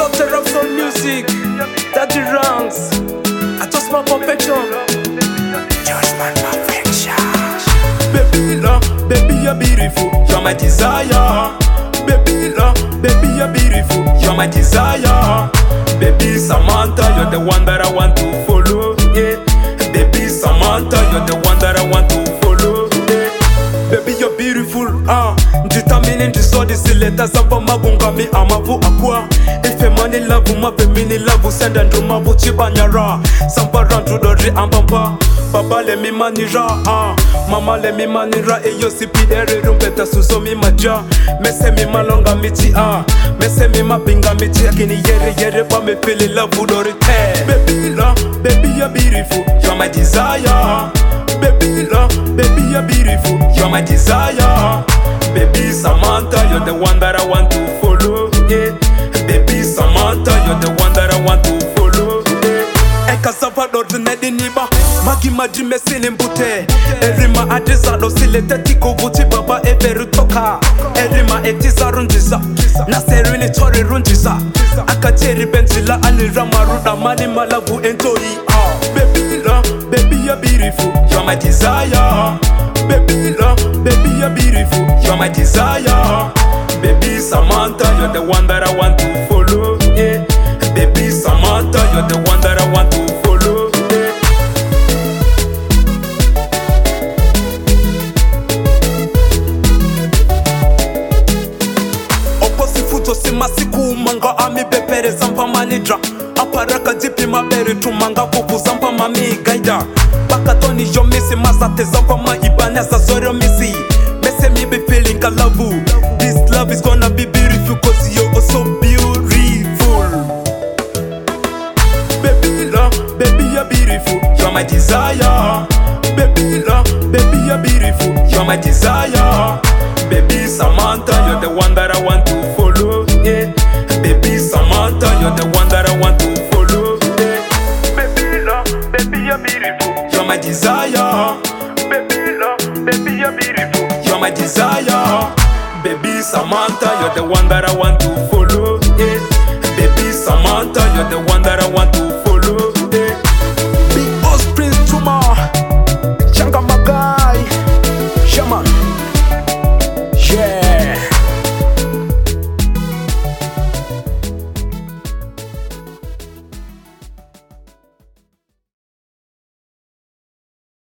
Sultan of soul music, Daddy Ranks. I just my perfection. Just my perfection. Baby love, baby you're beautiful, you're my desire. Baby love, baby you're beautiful, you're my desire. Baby Samantha, you're the one that I want to follow. Yeah. Baby Samantha, you're the one that I want to follow. Yeah. Baby you're beautiful, Nditamini ndizodi sileta zamba magungami amavu akwa. Ife mani lavu mape mini lavu senda ndumavu chibanyara. Samba rantu dori ambamba. Baba le mi manira, mama le mi manira. Eyo sipi ere rumpeta suso mi maja. Mese mi malonga michi, mese mi mapinga michi. Akini yere pa me feel love dori te. Baby love, baby you're beautiful, you're my desire. Baby love, baby you're beautiful, you're my desire. Baby Samantha, you're the one that I want to follow. Yeah. Baby Samantha, you're the one that I want to follow. Yeah. Eka Salvador nedi niba, magi maji mesini mbute. Erima adiza lo silete tiko vuti baba everu toka. Erima etiza runjiza, naserini chori runjiza. Akacheri benzila alira maruda mani malavu entoi. Baby love, baby you're beautiful, you're my desire. Baby love, baby you're beautiful, you're my desire. Baby Samantha, you're the one that I want to follow. Yeah. Baby Samantha, you're the one that I want to follow. Yeah. Oposi futo simasiku manga ami bepere zampa manidra. Aparaka jipi mabere tumanga kuku zampa mami gaida. Bakatoni yo misi masate zampa ma ibanesa zoro misi. Mese me be feeling I love you. This love is gonna be beautiful cause you're so beautiful. Baby love, baby you're beautiful, you're my desire. Baby love, baby you're beautiful, you're my desire. Baby Samantha, you're the one that I want to follow. Yeah. Baby Samantha, you're the one that I want to follow. Yeah. Baby love, baby you're beautiful, you're my desire. Baby love, baby you're beautiful, you're my desire. Baby Samantha, you're the one that I want to follow. Yeah. Baby Samantha, you're the one that I